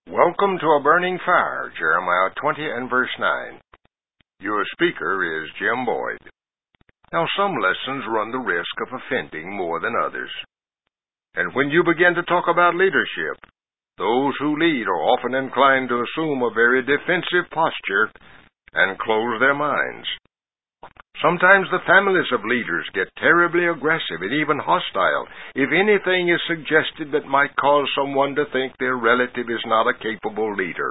Welcome to A Burning Fire, Jeremiah 20 and verse 9. Your speaker is Jim Boyd. Now, some lessons run the risk of offending more than others. And when you begin to talk about leadership, those who lead are often inclined to assume a very defensive posture and close their minds. Sometimes the families of leaders get terribly aggressive and even hostile if anything is suggested that might cause someone to think their relative is not a capable leader.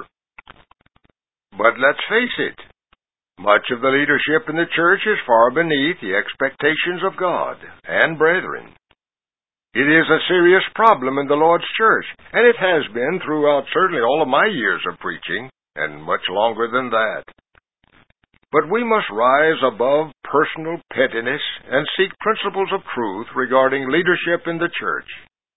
But let's face it, much of the leadership in the church is far beneath the expectations of God and brethren. It is a serious problem in the Lord's church, and it has been throughout certainly all of my years of preaching, and much longer than that. But we must rise above personal pettiness and seek principles of truth regarding leadership in the church.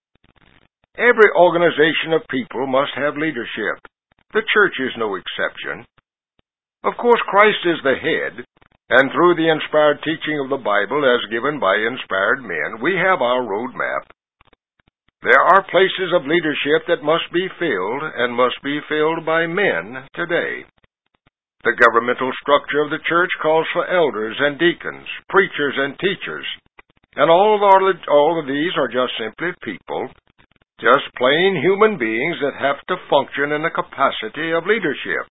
Every organization of people must have leadership. The church is no exception. Of course, Christ is the head, and through the inspired teaching of the Bible as given by inspired men, we have our road map. There are places of leadership that must be filled and must be filled by men today. The governmental structure of the church calls for elders and deacons, preachers and teachers, and all of these are just simply people, just plain human beings that have to function in the capacity of leadership.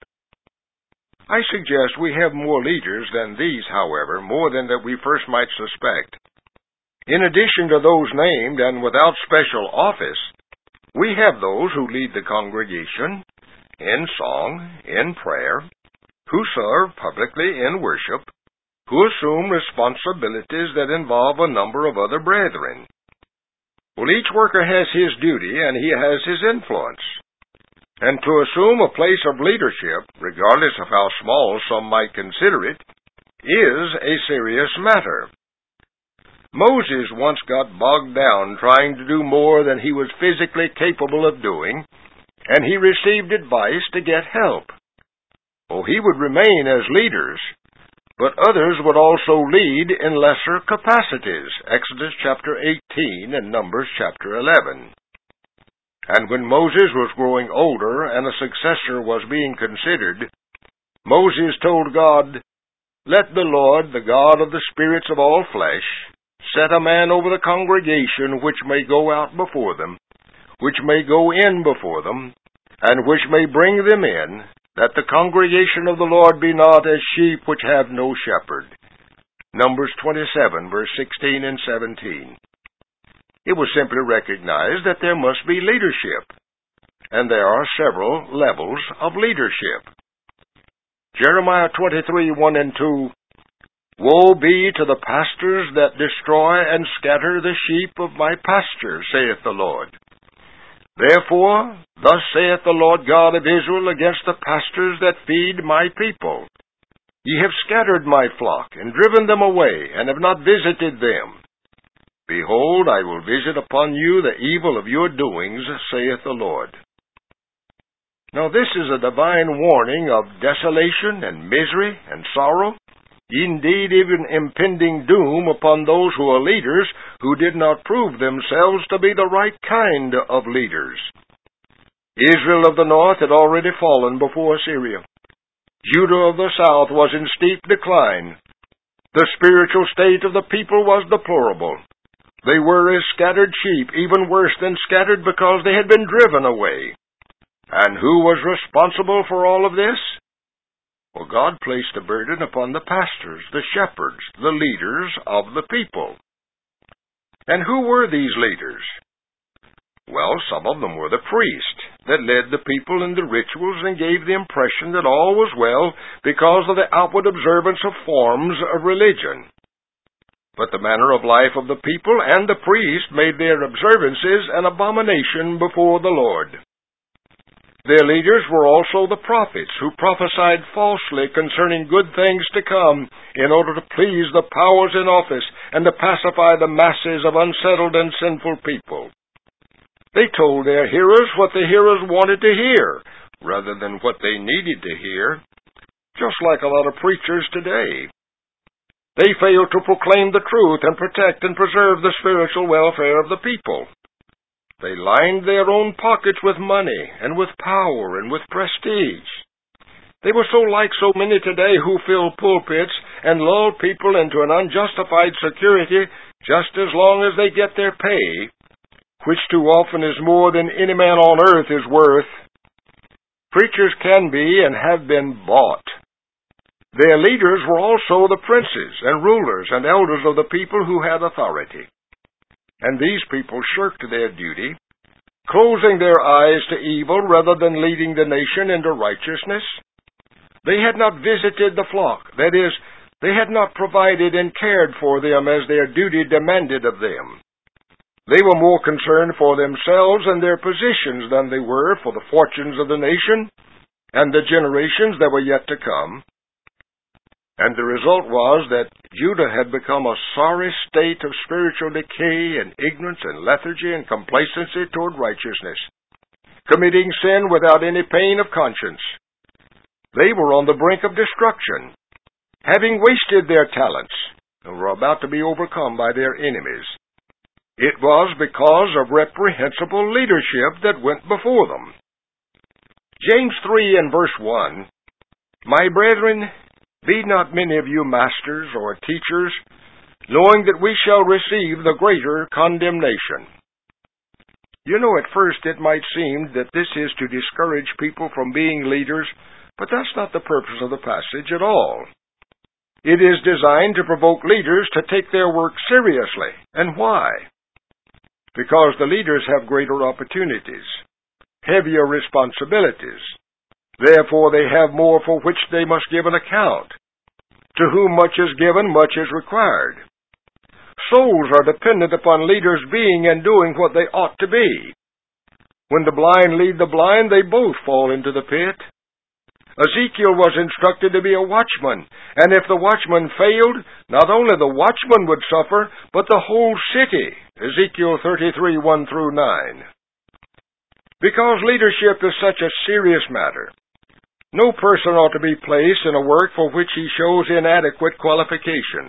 I suggest we have more leaders than these, however, more than that we first might suspect. In addition to those named and without special office, we have those who lead the congregation in song, in prayer, who serve publicly in worship, who assume responsibilities that involve a number of other brethren. Well, each worker has his duty and he has his influence. And to assume a place of leadership, regardless of how small some might consider it, is a serious matter. Moses once got bogged down trying to do more than he was physically capable of doing, and he received advice to get help. Oh, he would remain as leaders, but others would also lead in lesser capacities, Exodus chapter 18 and Numbers chapter 11. And when Moses was growing older and a successor was being considered, Moses told God, "Let the Lord, the God of the spirits of all flesh, set a man over the congregation which may go out before them, which may go in before them, and which may bring them in, that the congregation of the Lord be not as sheep which have no shepherd." Numbers 27, verse 16 and 17. It was simply recognized that there must be leadership, and there are several levels of leadership. Jeremiah 23, 1 and 2, "Woe be to the pastors that destroy and scatter the sheep of my pasture, saith the Lord. Therefore, thus saith the Lord God of Israel against the pastors that feed my people. Ye have scattered my flock, and driven them away, and have not visited them. Behold, I will visit upon you the evil of your doings, saith the Lord." Now this is a divine warning of desolation and misery and sorrow, indeed even impending doom upon those who are leaders who did not prove themselves to be the right kind of leaders. Israel of the north had already fallen before Assyria. Judah of the south was in steep decline. The spiritual state of the people was deplorable. They were as scattered sheep, even worse than scattered because they had been driven away. And who was responsible for all of this? Well, God placed a burden upon the pastors, the shepherds, the leaders of the people. And who were these leaders? Well, some of them were the priests that led the people in the rituals and gave the impression that all was well because of the outward observance of forms of religion. But the manner of life of the people and the priest made their observances an abomination before the Lord. Their leaders were also the prophets, who prophesied falsely concerning good things to come, in order to please the powers in office and to pacify the masses of unsettled and sinful people. They told their hearers what the hearers wanted to hear, rather than what they needed to hear, just like a lot of preachers today. They failed to proclaim the truth and protect and preserve the spiritual welfare of the people. They lined their own pockets with money and with power and with prestige. They were so like so many today who fill pulpits and lull people into an unjustified security just as long as they get their pay, which too often is more than any man on earth is worth. Preachers can be and have been bought. Their leaders were also the princes and rulers and elders of the people who had authority. And these people shirked their duty, closing their eyes to evil rather than leading the nation into righteousness. They had not visited the flock, that is, they had not provided and cared for them as their duty demanded of them. They were more concerned for themselves and their positions than they were for the fortunes of the nation and the generations that were yet to come. And the result was that Judah had become a sorry state of spiritual decay and ignorance and lethargy and complacency toward righteousness, committing sin without any pain of conscience. They were on the brink of destruction, having wasted their talents, and were about to be overcome by their enemies. It was because of reprehensible leadership that went before them. James 3 and verse 1, "My brethren, be not many of you masters or teachers, knowing that we shall receive the greater condemnation." You know, at first it might seem that this is to discourage people from being leaders, but that's not the purpose of the passage at all. It is designed to provoke leaders to take their work seriously. And why? Because the leaders have greater opportunities, heavier responsibilities. Therefore they have more for which they must give an account. To whom much is given, much is required. Souls are dependent upon leaders being and doing what they ought to be. When the blind lead the blind, they both fall into the pit. Ezekiel was instructed to be a watchman, and if the watchman failed, not only the watchman would suffer, but the whole city. Ezekiel 33, 1 through 9. Because leadership is such a serious matter, no person ought to be placed in a work for which he shows inadequate qualifications.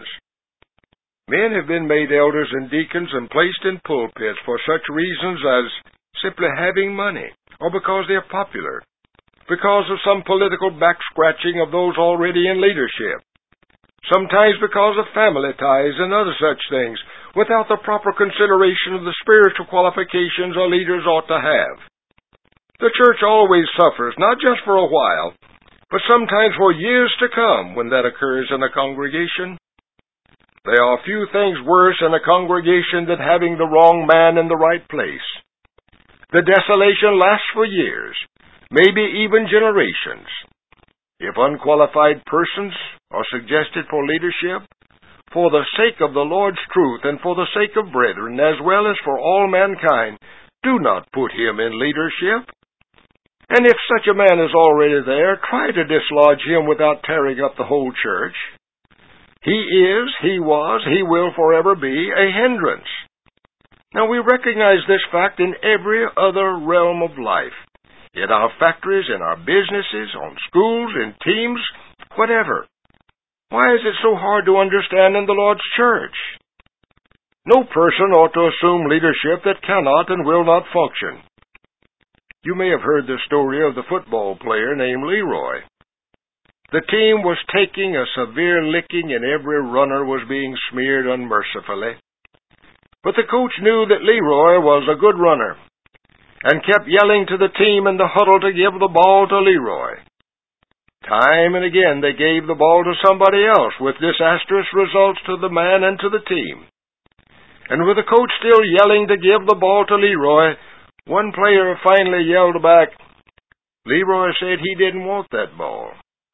Men have been made elders and deacons and placed in pulpits for such reasons as simply having money, or because they are popular, because of some political back-scratching of those already in leadership, sometimes because of family ties and other such things, without the proper consideration of the spiritual qualifications our leaders ought to have. The church always suffers, not just for a while, but sometimes for years to come when that occurs in a congregation. There are few things worse in a congregation than having the wrong man in the right place. The desolation lasts for years, maybe even generations. If unqualified persons are suggested for leadership, for the sake of the Lord's truth and for the sake of brethren, as well as for all mankind, do not put him in leadership. And if such a man is already there, try to dislodge him without tearing up the whole church. He is, he was, he will forever be a hindrance. Now we recognize this fact in every other realm of life. In our factories, in our businesses, on schools, in teams, whatever. Why is it so hard to understand in the Lord's church? No person ought to assume leadership that cannot and will not function. You may have heard the story of the football player named Leroy. The team was taking a severe licking and every runner was being smeared unmercifully. But the coach knew that Leroy was a good runner and kept yelling to the team in the huddle to give the ball to Leroy. Time and again they gave the ball to somebody else with disastrous results to the man and to the team. And with the coach still yelling to give the ball to Leroy, one player finally yelled back, Leroy said he didn't want that ball.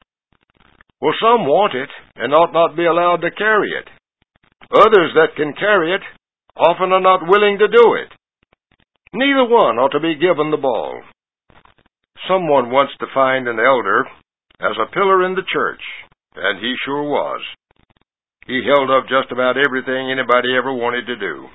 Well, some want it and ought not be allowed to carry it. Others that can carry it often are not willing to do it. Neither one ought to be given the ball. Someone wants to find an elder as a pillar in the church, and he sure was. He held up just about everything anybody ever wanted to do.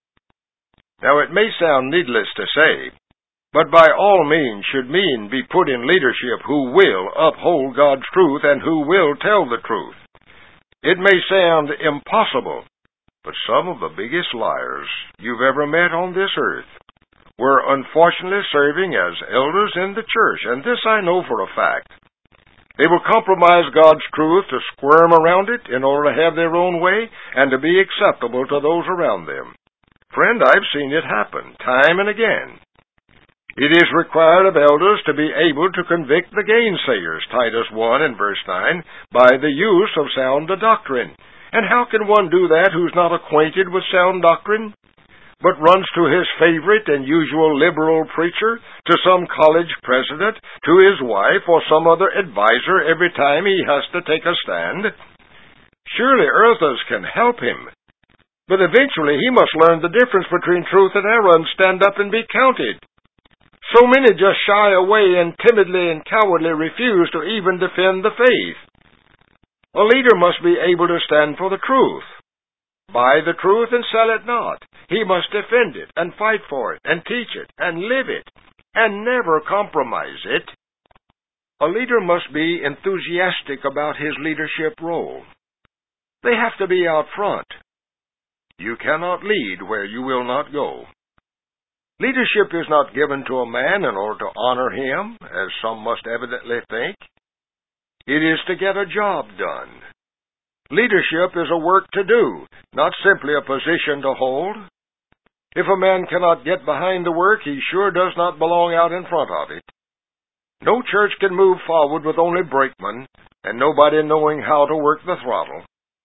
Now, it may sound needless to say, but by all means should men be put in leadership who will uphold God's truth and who will tell the truth. It may sound impossible, but some of the biggest liars you've ever met on this earth were unfortunately serving as elders in the church, and this I know for a fact. They will compromise God's truth to squirm around it in order to have their own way and to be acceptable to those around them. Friend, I've seen it happen time and again. It is required of elders to be able to convict the gainsayers, Titus 1 and verse 9, by the use of sound doctrine. And how can one do that who's not acquainted with sound doctrine, but runs to his favorite and usual liberal preacher, to some college president, to his wife, or some other advisor every time he has to take a stand? Surely others can help him, but eventually he must learn the difference between truth and error and stand up and be counted. So many just shy away and timidly and cowardly refuse to even defend the faith. A leader must be able to stand for the truth. Buy the truth and sell it not. He must defend it and fight for it and teach it and live it and never compromise it. A leader must be enthusiastic about his leadership role. They have to be out front. You cannot lead where you will not go. Leadership is not given to a man in order to honor him, as some must evidently think. It is to get a job done. Leadership is a work to do, not simply a position to hold. If a man cannot get behind the work, he sure does not belong out in front of it. No church can move forward with only brakemen and nobody knowing how to work the throttle.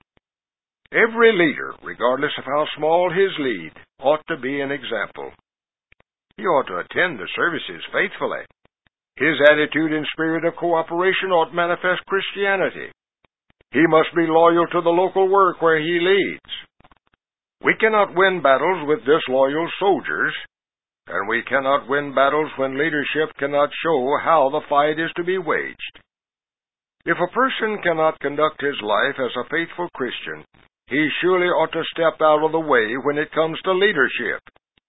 Every leader, regardless of how small his lead, ought to be an example. He ought to attend the services faithfully. His attitude and spirit of cooperation ought to manifest Christianity. He must be loyal to the local work where he leads. We cannot win battles with disloyal soldiers, and we cannot win battles when leadership cannot show how the fight is to be waged. If a person cannot conduct his life as a faithful Christian, he surely ought to step out of the way when it comes to leadership.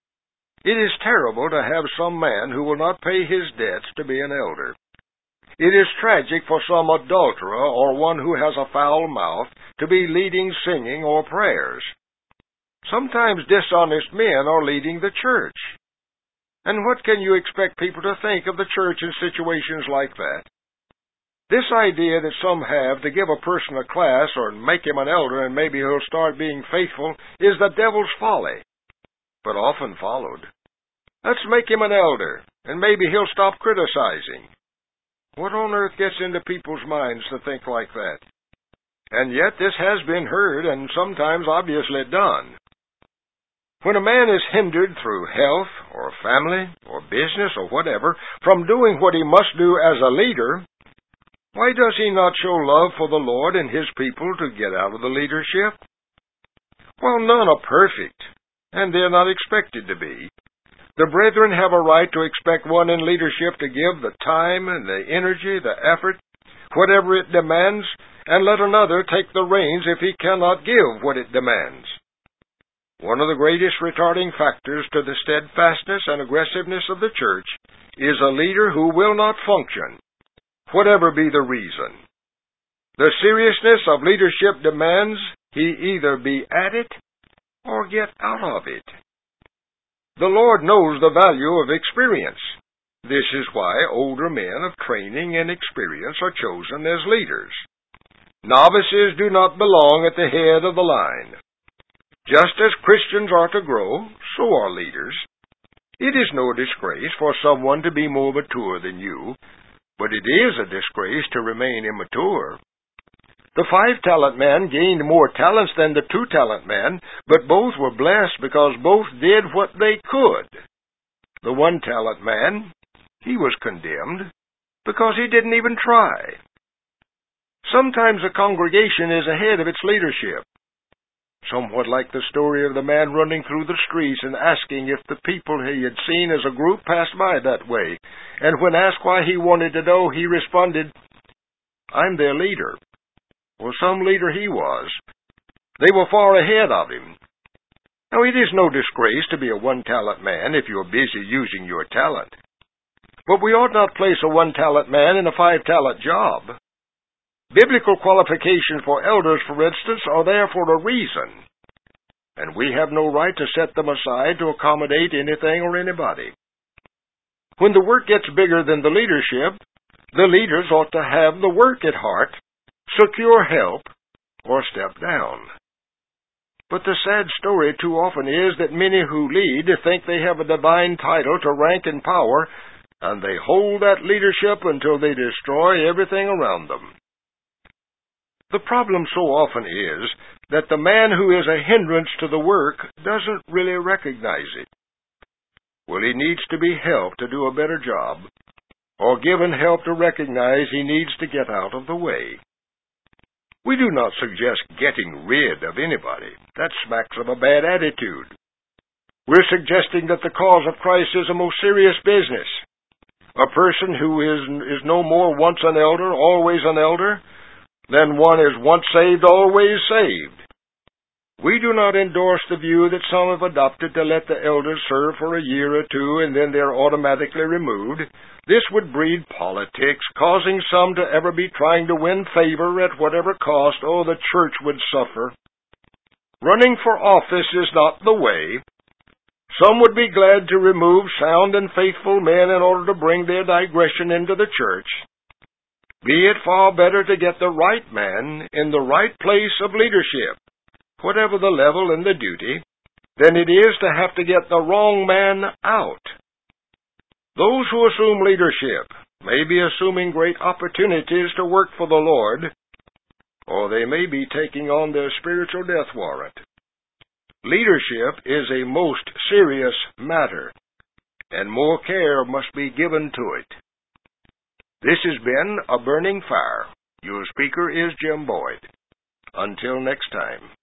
It is terrible to have some man who will not pay his debts to be an elder. It is tragic for some adulterer or one who has a foul mouth to be leading singing or prayers. Sometimes dishonest men are leading the church. And what can you expect people to think of the church in situations like that? This idea that some have to give a person a class or make him an elder and maybe he'll start being faithful is the devil's folly, but often followed. Let's make him an elder, and maybe he'll stop criticizing. What on earth gets into people's minds to think like that? And yet this has been heard and sometimes obviously done. When a man is hindered through health or family or business or whatever from doing what he must do as a leader, why does he not show love for the Lord and His people to get out of the leadership? Well, none are perfect, and they're not expected to be. The brethren have a right to expect one in leadership to give the time and the energy, the effort, whatever it demands, and let another take the reins if he cannot give what it demands. One of the greatest retarding factors to the steadfastness and aggressiveness of the church is a leader who will not function, whatever be the reason. The seriousness of leadership demands he either be at it or get out of it. The Lord knows the value of experience. This is why older men of training and experience are chosen as leaders. Novices do not belong at the head of the line. Just as Christians are to grow, so are leaders. It is no disgrace for someone to be more mature than you, but it is a disgrace to remain immature. The 5-talent man gained more talents than the 2-talent man, but both were blessed because both did what they could. The 1-talent man, he was condemned because he didn't even try. Sometimes a congregation is ahead of its leadership. Somewhat like the story of the man running through the streets and asking if the people he had seen as a group passed by that way, and when asked why he wanted to know, he responded, "I'm their leader." Well, some leader he was. They were far ahead of him. Now, it is no disgrace to be a 1-talent man if you are busy using your talent. But we ought not place a 1-talent man in a 5-talent job. Biblical qualifications for elders, for instance, are there for a reason. and we have no right to set them aside to accommodate anything or anybody. When the work gets bigger than the leadership, the leaders ought to have the work at heart, secure help, or step down. But the sad story too often is that many who lead think they have a divine title to rank and power, and they hold that leadership until they destroy everything around them. The problem so often is that the man who is a hindrance to the work doesn't really recognize it. Well, he needs to be helped to do a better job, or given help to recognize he needs to get out of the way. We do not suggest getting rid of anybody. That smacks of a bad attitude. We're suggesting that the cause of Christ is a most serious business. A person who is no more once an elder, always an elder, than one is once saved, always saved. We do not endorse the view that some have adopted to let the elders serve for a year or two and then they're automatically removed. This would breed politics, causing some to ever be trying to win favor at whatever cost. Oh, the church would suffer. Running for office is not the way. Some would be glad to remove sound and faithful men in order to bring their digression into the church. Be it far better to get the right man in the right place of leadership, whatever the level and the duty, than it is to have to get the wrong man out. Those who assume leadership may be assuming great opportunities to work for the Lord, or they may be taking on their spiritual death warrant. Leadership is a most serious matter, and more care must be given to it. This has been A Burning Fire. Your speaker is Jim Boyd. Until next time.